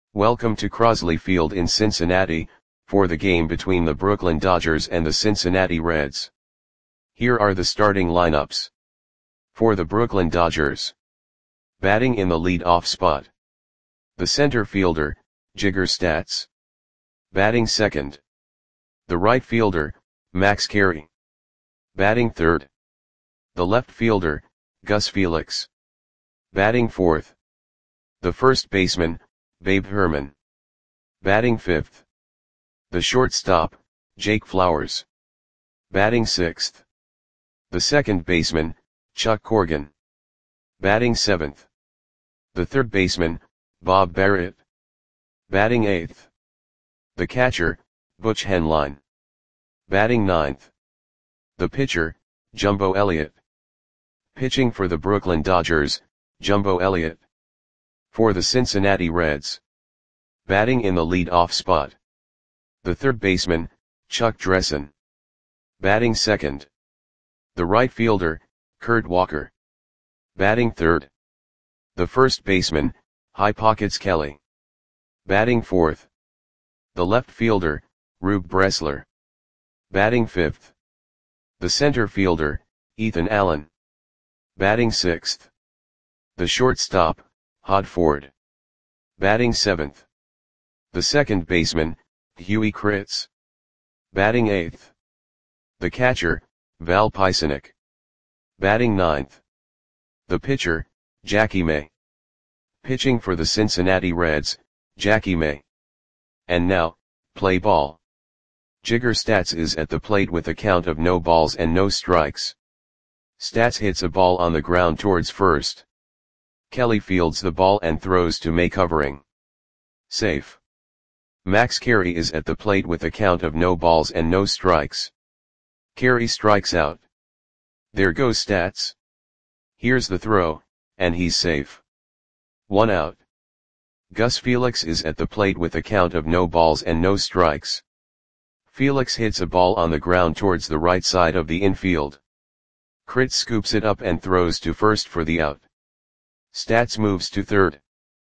Welcome to Crosley Field in Cincinnati, for the game between the Brooklyn Dodgers and the Cincinnati Reds. Here are the starting lineups. For the Brooklyn Dodgers. Batting in the lead-off spot. The center fielder, Jigger Statz. Batting second. The right fielder, Max Carey. Batting third. The left fielder, Gus Felix. Batting fourth. The first baseman, Babe Herman. Batting fifth. The shortstop, Jake Flowers. Batting sixth. The second baseman, Chuck Corgan. Batting seventh. The third baseman, Bob Barrett. Batting eighth. The catcher, Butch Henline. Batting ninth. The pitcher, Jumbo Elliott. Pitching for the Brooklyn Dodgers, Jumbo Elliott. For the Cincinnati Reds. Batting in the lead-off spot. The third baseman, Chuck Dressen. Batting second. The right fielder, Kurt Walker. Batting third. The first baseman, High Pockets Kelly. Batting fourth. The left fielder, Rube Bressler. Batting fifth. The center fielder, Ethan Allen. Batting sixth. The shortstop, Hod Ford. Batting seventh. The second baseman, Huey Kritz. Batting eighth. The catcher, Val Pisanic. Batting ninth. The pitcher, Jackie May. Pitching for the Cincinnati Reds, Jackie May. And now, play ball. Jigger Statz is at the plate with a count of no balls and no strikes. Statz hits a ball on the ground towards first. Kelly fields the ball and throws to May covering. Safe. Max Carey is at the plate with a count of no balls and no strikes. Carey strikes out. There goes Statz. Here's the throw, and he's safe. 1 out. Gus Felix is at the plate with a count of no balls and no strikes. Felix hits a ball on the ground towards the right side of the infield. Kritz scoops it up and throws to first for the out. Statz moves to third.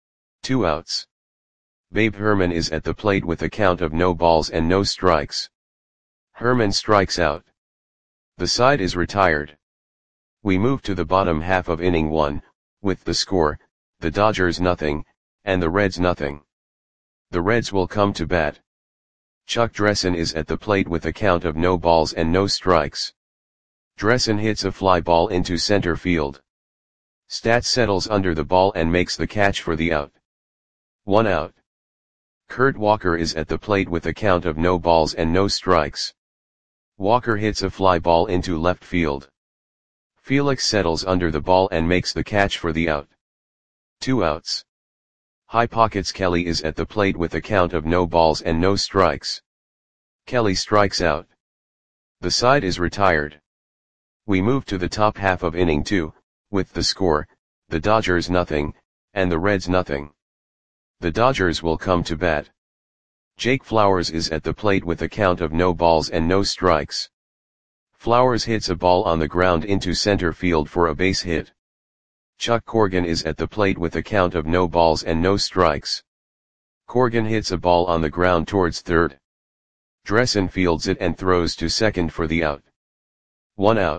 2 outs. Babe Herman is at the plate with a count of no balls and no strikes. Herman strikes out. The side is retired. We move to the bottom half of inning 1, with the score, the Dodgers nothing, and the Reds nothing. The Reds will come to bat. Chuck Dressen is at the plate with a count of no balls and no strikes. Dressen hits a fly ball into center field. Statz settles under the ball and makes the catch for the out. 1 out. Kurt Walker is at the plate with a count of no balls and no strikes. Walker hits a fly ball into left field. Felix settles under the ball and makes the catch for the out. 2 outs. High Pockets Kelly is at the plate with a count of no balls and no strikes. Kelly strikes out. The side is retired. We move to the top half of inning 2, with the score, the Dodgers nothing, and the Reds nothing. The Dodgers will come to bat. Jake Flowers is at the plate with a count of no balls and no strikes. Flowers hits a ball on the ground into center field for a base hit. Chuck Corgan is at the plate with a count of no balls and no strikes. Corgan hits a ball on the ground towards third. Dressen fields it and throws to second for the out. 1 out.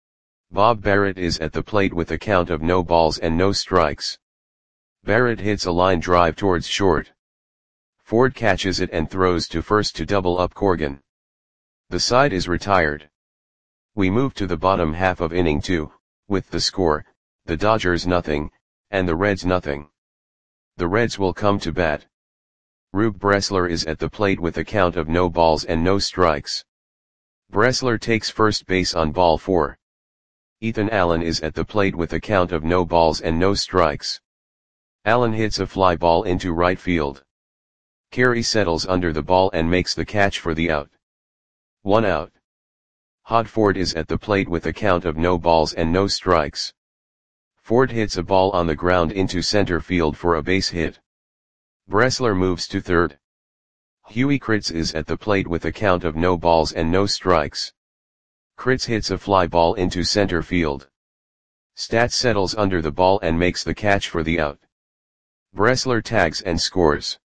Bob Barrett is at the plate with a count of no balls and no strikes. Barrett hits a line drive towards short. Ford catches it and throws to first to double up Corgan. The side is retired. We move to the bottom half of inning 2, with the score, the Dodgers nothing, and the Reds nothing. The Reds will come to bat. Rube Bressler is at the plate with a count of no balls and no strikes. Bressler takes first base on ball 4. Ethan Allen is at the plate with a count of no balls and no strikes. Allen hits a fly ball into right field. Carey settles under the ball and makes the catch for the out. 1 out. Hod Ford is at the plate with a count of no balls and no strikes. Ford hits a ball on the ground into center field for a base hit. Bressler moves to third. Huey Kritz is at the plate with a count of no balls and no strikes. Kritz hits a fly ball into center field. Statz settles under the ball and makes the catch for the out. Bressler tags and scores.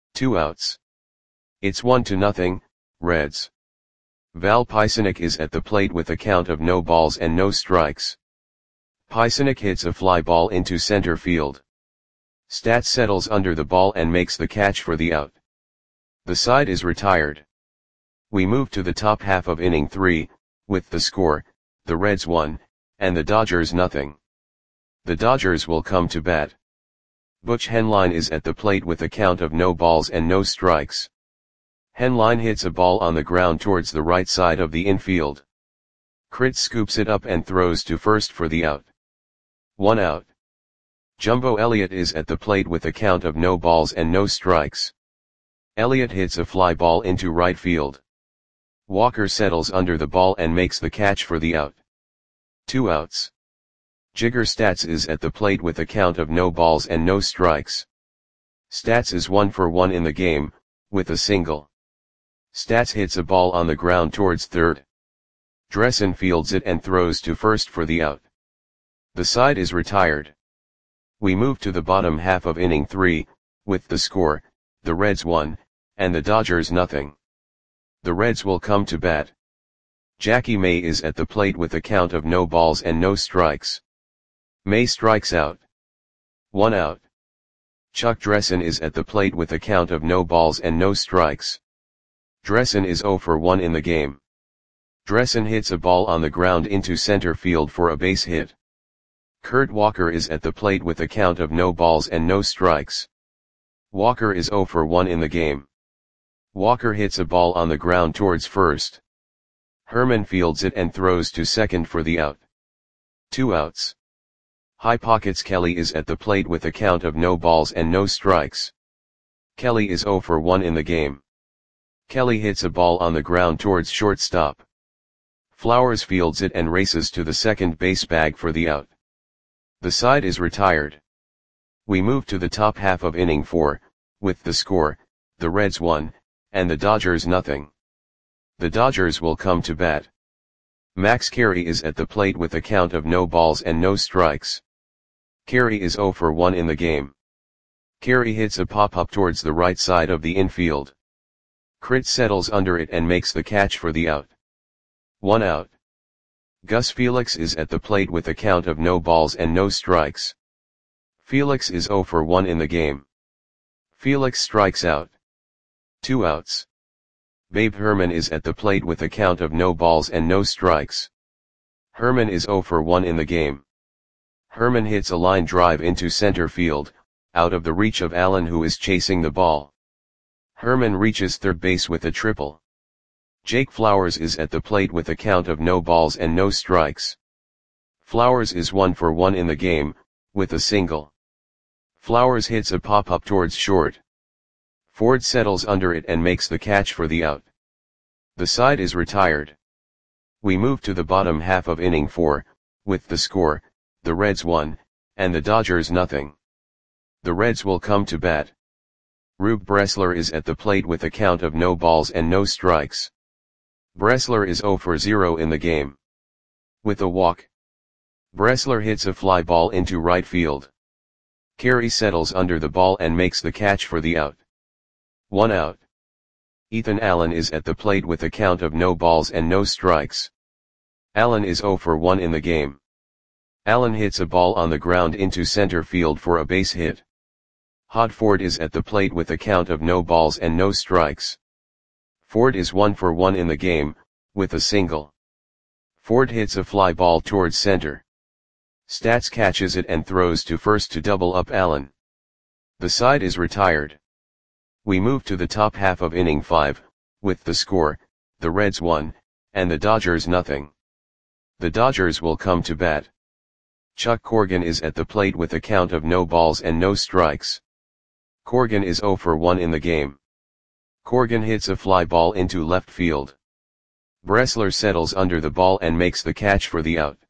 2 outs. It's 1-0, Reds. Val Pisanic is at the plate with a count of no balls and no strikes. Pisanic hits a fly ball into center field. Stats settles under the ball and makes the catch for the out. The side is retired. We move to the top half of inning 3, with the score, the Reds 1, and the Dodgers nothing. The Dodgers will come to bat. Butch Henline is at the plate with a count of no balls and no strikes. Henline hits a ball on the ground towards the right side of the infield. Crit scoops it up and throws to first for the out. 1 out. Jumbo Elliott is at the plate with a count of no balls and no strikes. Elliott hits a fly ball into right field. Walker settles under the ball and makes the catch for the out. 2 outs. Jigger Stats is at the plate with a count of no balls and no strikes. Stats is 1 for 1 in the game, with a single. Stats hits a ball on the ground towards third. Dressen fields it and throws to first for the out. The side is retired. We move to the bottom half of inning 3, with the score, the Reds 1, and the Dodgers nothing. The Reds will come to bat. Jackie May is at the plate with a count of no balls and no strikes. May strikes out. 1 out. Chuck Dressen is at the plate with a count of no balls and no strikes. Dressen is 0 for 1 in the game. Dressen hits a ball on the ground into center field for a base hit. Kurt Walker is at the plate with a count of no balls and no strikes. Walker is 0 for 1 in the game. Walker hits a ball on the ground towards first. Herman fields it and throws to second for the out. 2 outs. High Pockets Kelly is at the plate with a count of no balls and no strikes. Kelly is 0 for 1 in the game. Kelly hits a ball on the ground towards shortstop. Flowers fields it and races to the second base bag for the out. The side is retired. We move to the top half of inning 4, with the score, the Reds 1, and the Dodgers nothing. The Dodgers will come to bat. Max Carey is at the plate with a count of no balls and no strikes. Carey is 0 for 1 in the game. Carey hits a pop-up towards the right side of the infield. Crit settles under it and makes the catch for the out. 1 out. Gus Felix is at the plate with a count of no balls and no strikes. Felix is 0 for 1 in the game. Felix strikes out. 2 outs. Babe Herman is at the plate with a count of no balls and no strikes. Herman is 0 for 1 in the game. Herman hits a line drive into center field, out of the reach of Allen who is chasing the ball. Herman reaches third base with a triple. Jake Flowers is at the plate with a count of no balls and no strikes. Flowers is 1 for 1 in the game, with a single. Flowers hits a pop-up towards short. Ford settles under it and makes the catch for the out. The side is retired. We move to the bottom half of inning 4, with the score, the Reds 1, and the Dodgers nothing. The Reds will come to bat. Rube Bressler is at the plate with a count of no balls and no strikes. Bressler is 0 for 0 in the game. With a walk. Bressler hits a fly ball into right field. Carey settles under the ball and makes the catch for the out. 1 out. Ethan Allen is at the plate with a count of no balls and no strikes. Allen is 0 for 1 in the game. Allen hits a ball on the ground into center field for a base hit. Hod Ford is at the plate with a count of no balls and no strikes. Ford is 1 for 1 in the game, with a single. Ford hits a fly ball towards center. Stats catches it and throws to first to double up Allen. The side is retired. We move to the top half of inning 5, with the score, the Reds 1, and the Dodgers nothing. The Dodgers will come to bat. Chuck Corgan is at the plate with a count of no balls and no strikes. Corgan is 0 for 1 in the game. Corgan hits a fly ball into left field. Bressler settles under the ball and makes the catch for the out.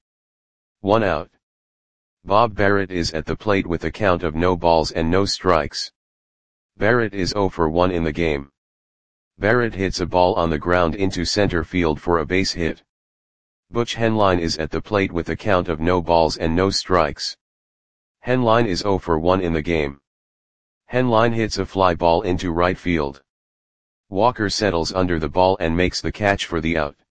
1 out. Bob Barrett is at the plate with a count of no balls and no strikes. Barrett is 0 for 1 in the game. Barrett hits a ball on the ground into center field for a base hit. Butch Henline is at the plate with a count of no balls and no strikes. Henline is 0 for 1 in the game. Henline hits a fly ball into right field. Walker settles under the ball and makes the catch for the out.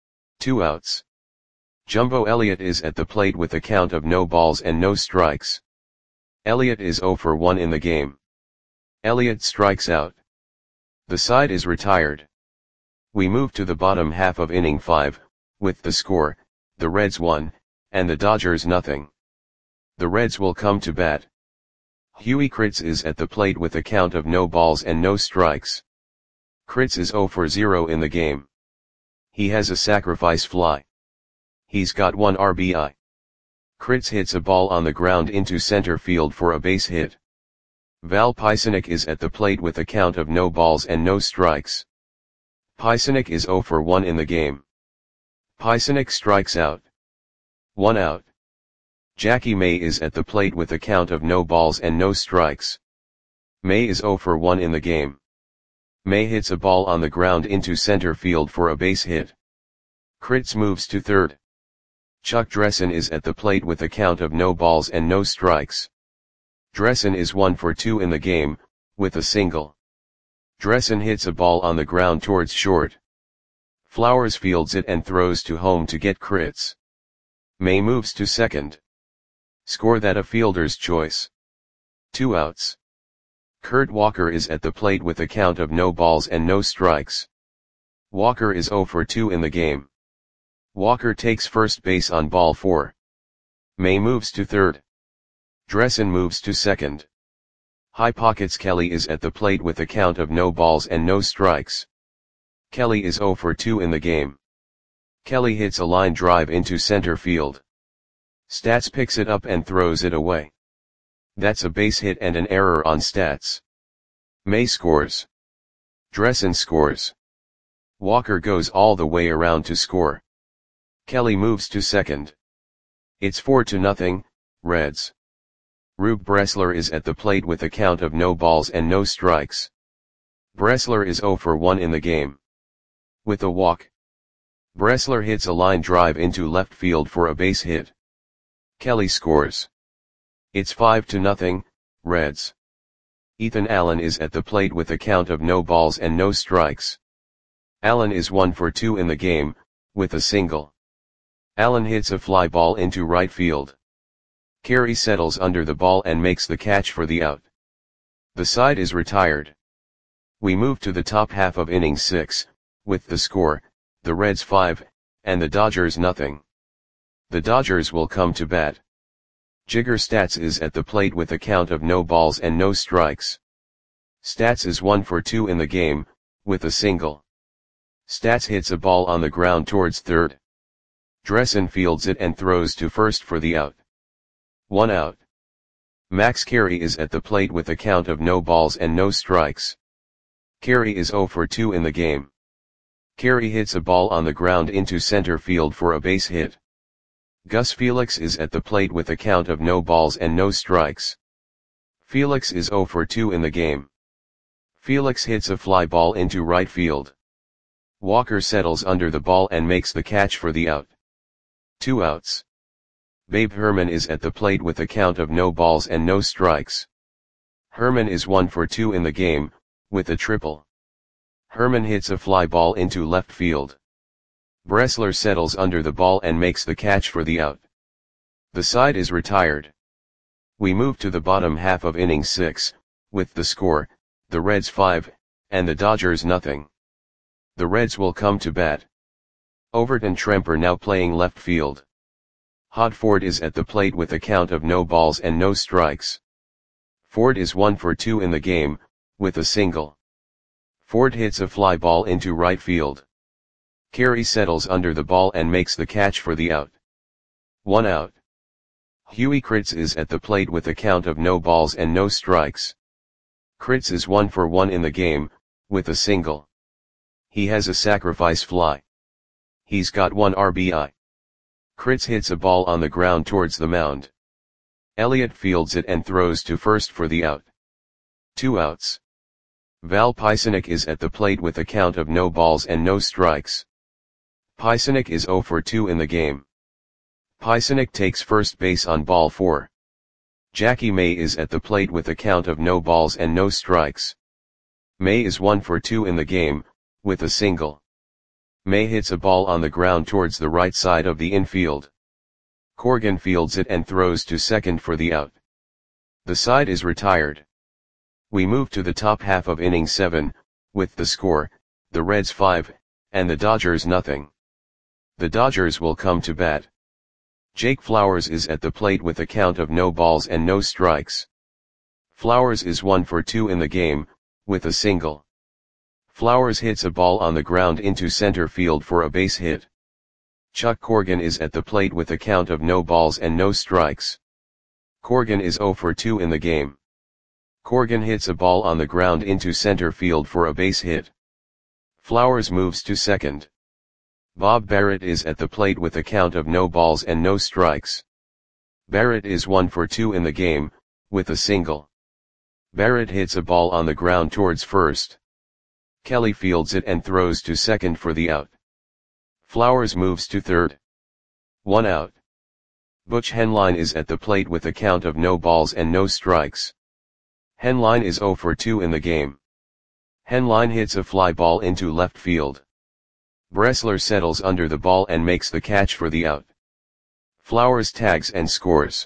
2 outs. Jumbo Elliott is at the plate with a count of no balls and no strikes. Elliott is 0 for 1 in the game. Elliott strikes out. The side is retired. We move to the bottom half of inning 5, with the score, the Reds 1, and the Dodgers nothing. The Reds will come to bat. Huey Kritz is at the plate with a count of no balls and no strikes. Kritz is 0 for 0 in the game. He has a sacrifice fly. He's got 1 RBI. Kritz hits a ball on the ground into center field for a base hit. Val Pysanik is at the plate with a count of no balls and no strikes. Pysanik is 0 for 1 in the game. Pysanik strikes out. 1 out. Jackie May is at the plate with a count of no balls and no strikes. May is 0 for 1 in the game. May hits a ball on the ground into center field for a base hit. Kritz moves to third. Chuck Dressen is at the plate with a count of no balls and no strikes. Dressen is 1 for 2 in the game, with a single. Dressen hits a ball on the ground towards short. Flowers fields it and throws to home to get Kritz. May moves to second. Score that a fielder's choice. 2 outs. Kurt Walker is at the plate with a count of no balls and no strikes. Walker is 0 for 2 in the game. Walker takes first base on ball 4. May moves to third. Dressen moves to second. High Pockets Kelly is at the plate with a count of no balls and no strikes. Kelly is 0 for 2 in the game. Kelly hits a line drive into center field. Stats picks it up and throws it away. That's a base hit and an error on Stats. May scores. Dressen scores. Walker goes all the way around to score. Kelly moves to second. It's 4-0, Reds. Rube Bressler is at the plate with a count of no balls and no strikes. Bressler is 0 for 1 in the game. With a walk. Bressler hits a line drive into left field for a base hit. Kelly scores. It's 5-0, Reds. Ethan Allen is at the plate with a count of no balls and no strikes. Allen is 1 for 2 in the game, with a single. Allen hits a fly ball into right field. Carey settles under the ball and makes the catch for the out. The side is retired. We move to the top half of inning 6, with the score, the Reds 5, and the Dodgers nothing. The Dodgers will come to bat. Jigger Stats is at the plate with a count of no balls and no strikes. Stats is 1 for 2 in the game, with a single. Stats hits a ball on the ground towards third. Dressen fields it and throws to first for the out. 1 out. Max Carey is at the plate with a count of no balls and no strikes. Carey is 0 for 2 in the game. Carey hits a ball on the ground into center field for a base hit. Gus Felix is at the plate with a count of no balls and no strikes. Felix is 0 for 2 in the game. Felix hits a fly ball into right field. Walker settles under the ball and makes the catch for the out. 2 outs. Babe Herman is at the plate with a count of no balls and no strikes. Herman is 1 for 2 in the game, with a triple. Herman hits a fly ball into left field. Bressler settles under the ball and makes the catch for the out. The side is retired. We move to the bottom half of inning 6, with the score, the Reds 5, and the Dodgers nothing. The Reds will come to bat. Overton Tremper now playing left field. Hod Ford is at the plate with a count of no balls and no strikes. Ford is 1 for 2 in the game, with a single. Ford hits a fly ball into right field. Carey settles under the ball and makes the catch for the out. 1 out. Huey Kritz is at the plate with a count of no balls and no strikes. Kritz is 1 for 1 in the game, with a single. He has a sacrifice fly. He's got 1 RBI. Kritz hits a ball on the ground towards the mound. Elliott fields it and throws to first for the out. 2 outs. Val Pysanik is at the plate with a count of no balls and no strikes. Pysanik is 0 for 2 in the game. Pysanik takes first base on ball 4. Jackie May is at the plate with a count of no balls and no strikes. May is 1 for 2 in the game, with a single. May hits a ball on the ground towards the right side of the infield. Corgan fields it and throws to second for the out. The side is retired. We move to the top half of inning 7, with the score, the Reds 5, and the Dodgers nothing. The Dodgers will come to bat. Jake Flowers is at the plate with a count of no balls and no strikes. Flowers is 1 for 2 in the game, with a single. Flowers hits a ball on the ground into center field for a base hit. Chuck Corgan is at the plate with a count of no balls and no strikes. Corgan is 0 for 2 in the game. Corgan hits a ball on the ground into center field for a base hit. Flowers moves to second. Bob Barrett is at the plate with a count of no balls and no strikes. Barrett is 1 for 2 in the game, with a single. Barrett hits a ball on the ground towards first. Kelly fields it and throws to second for the out. Flowers moves to third. 1 out. Butch Henline is at the plate with a count of no balls and no strikes. Henline is 0 for 2 in the game. Henline hits a fly ball into left field. Bressler settles under the ball and makes the catch for the out. Flowers tags and scores.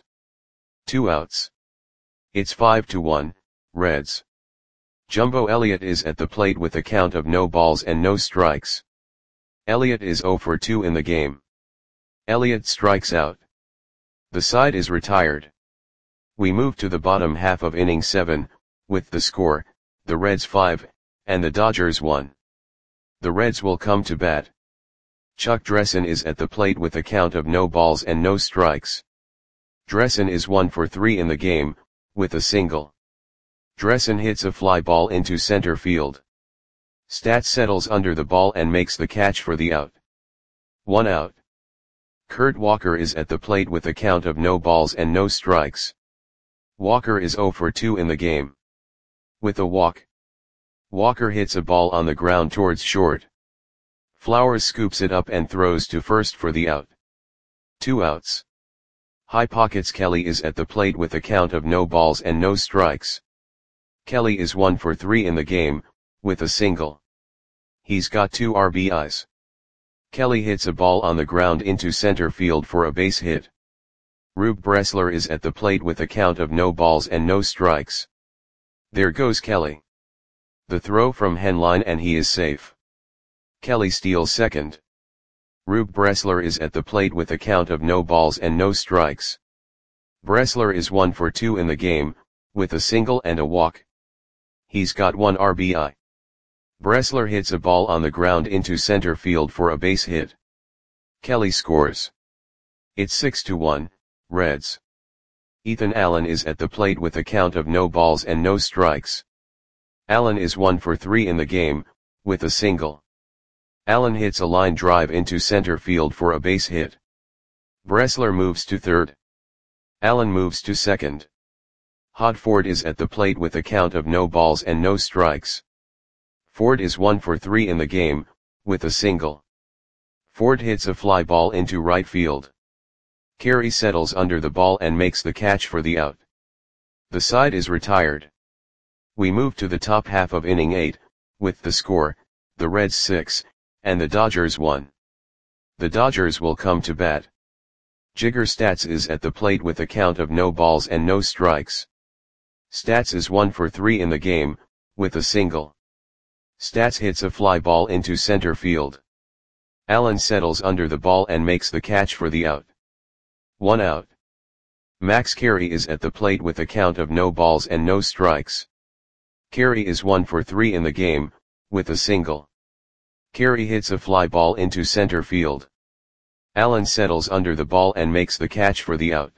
2 outs. It's 5-1, Reds. Jumbo Elliott is at the plate with a count of no balls and no strikes. Elliott is 0 for 2 in the game. Elliott strikes out. The side is retired. We move to the bottom half of inning 7, with the score, the Reds 5, and the Dodgers 1. The Reds will come to bat. Chuck Dressen is at the plate with a count of no balls and no strikes. Dressen is 1 for 3 in the game, with a single. Dressen hits a fly ball into center field. Stats settles under the ball and makes the catch for the out. 1 out. Kurt Walker is at the plate with a count of no balls and no strikes. Walker is 0 for 2 in the game. With a walk. Walker hits a ball on the ground towards short. Flowers scoops it up and throws to first for the out. 2 outs. High Pockets Kelly is at the plate with a count of no balls and no strikes. Kelly is 1 for 3 in the game, with a single. He's got 2 RBIs. Kelly hits a ball on the ground into center field for a base hit. Rube Bressler is at the plate with a count of no balls and no strikes. There goes Kelly. The throw from Henline and he is safe. Kelly steals second. Rube Bressler is at the plate with a count of no balls and no strikes. Bressler is 1 for 2 in the game, with a single and a walk. He's got 1 RBI. Bressler hits a ball on the ground into center field for a base hit. Kelly scores. It's 6-1, Reds. Ethan Allen is at the plate with a count of no balls and no strikes. Allen is 1 for 3 in the game, with a single. Allen hits a line drive into center field for a base hit. Bressler moves to third. Allen moves to second. Hod Ford is at the plate with a count of no balls and no strikes. Ford is 1 for 3 in the game, with a single. Ford hits a fly ball into right field. Carey settles under the ball and makes the catch for the out. The side is retired. We move to the top half of inning 8, with the score, the Reds 6, and the Dodgers 1. The Dodgers will come to bat. Jigger Stats is at the plate with a count of no balls and no strikes. Stats is 1 for 3 in the game, with a single. Stats hits a fly ball into center field. Allen settles under the ball and makes the catch for the out. 1 out. Max Carey is at the plate with a count of no balls and no strikes. Carey is 1 for 3 in the game, with a single. Carey hits a fly ball into center field. Allen settles under the ball and makes the catch for the out.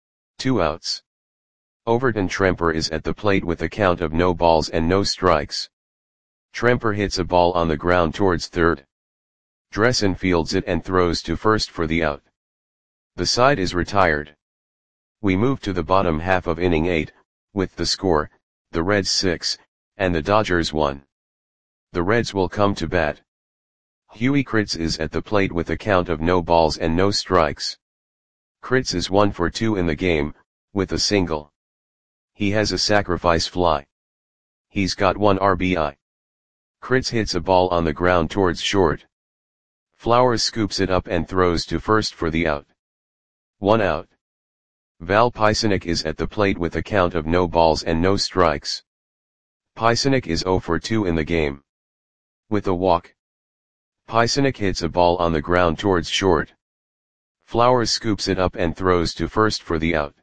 2 outs. Overton Tremper is at the plate with a count of no balls and no strikes. Tremper hits a ball on the ground towards third. Dressen fields it and throws to first for the out. The side is retired. We move to the bottom half of inning 8, with the score, the Reds 6, and the Dodgers 1. The Reds will come to bat. Huey Kritz is at the plate with a count of no balls and no strikes. Kritz is 1 for 2 in the game, with a single. He has a sacrifice fly. He's got 1 RBI. Kritz hits a ball on the ground towards short. Flowers scoops it up and throws to first for the out. 1 out. Val Pisanic is at the plate with a count of no balls and no strikes. Pisanic is 0 for 2 in the game. With a walk. Pisanic hits a ball on the ground towards short. Flowers scoops it up and throws to first for the out.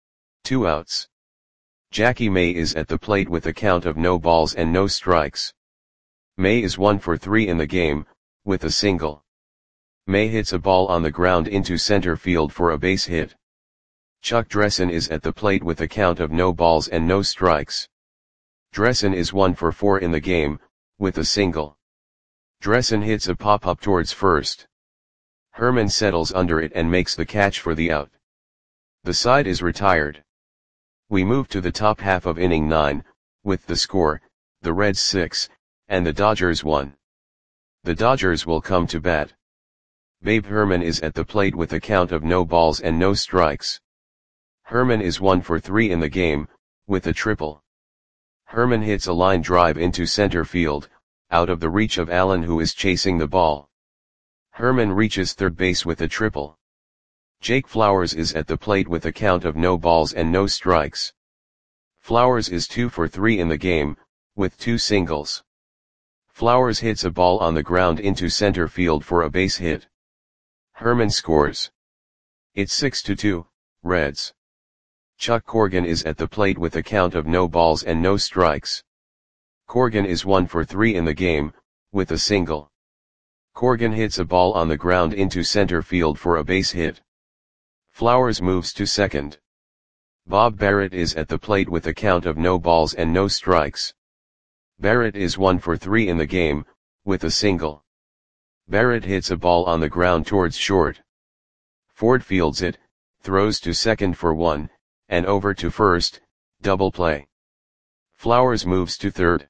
2 outs. Jackie May is at the plate with a count of no balls and no strikes. May is 1 for 3 in the game, with a single. May hits a ball on the ground into center field for a base hit. Chuck Dressen is at the plate with a count of no balls and no strikes. Dressen is 1 for 4 in the game, with a single. Dressen hits a pop-up towards first. Herman settles under it and makes the catch for the out. The side is retired. We move to the top half of inning 9, with the score, the Reds 6, and the Dodgers 1. The Dodgers will come to bat. Babe Herman is at the plate with a count of no balls and no strikes. Herman is 1 for 3 in the game, with a triple. Herman hits a line drive into center field, out of the reach of Allen who is chasing the ball. Herman reaches third base with a triple. Jake Flowers is at the plate with a count of no balls and no strikes. Flowers is 2 for 3 in the game, with 2 singles. Flowers hits a ball on the ground into center field for a base hit. Herman scores. It's 6-2, Reds. Chuck Corgan is at the plate with a count of no balls and no strikes. Corgan is 1 for 3 in the game, with a single. Corgan hits a ball on the ground into center field for a base hit. Flowers moves to second. Bob Barrett is at the plate with a count of no balls and no strikes. Barrett is 1 for 3 in the game, with a single. Barrett hits a ball on the ground towards short. Ford fields it, throws to second for 1, and over to first, double play. Flowers moves to third.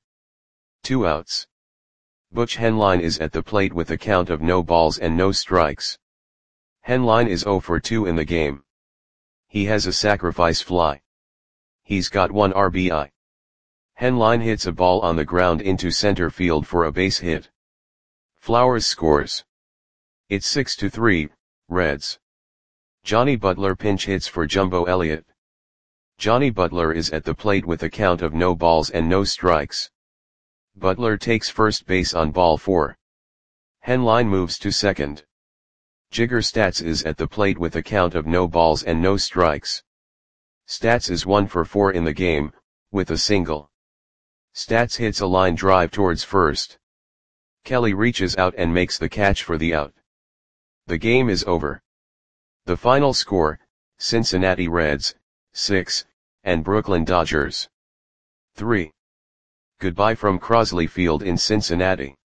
2 outs. Butch Henline is at the plate with a count of no balls and no strikes. Henline is 0 for 2 in the game. He has a sacrifice fly. He's got 1 RBI. Henline hits a ball on the ground into center field for a base hit. Flowers scores. It's 6-3, Reds. Johnny Butler pinch hits for Jumbo Elliott. Johnny Butler is at the plate with a count of no balls and no strikes. Butler takes first base on ball 4. Henline moves to second. Jigger Stats is at the plate with a count of no balls and no strikes. Stats is 1 for 4 in the game, with a single. Stats hits a line drive towards first. Kelly reaches out and makes the catch for the out. The game is over. The final score, Cincinnati Reds, 6, and Brooklyn Dodgers, 3. Goodbye from Crosley Field in Cincinnati.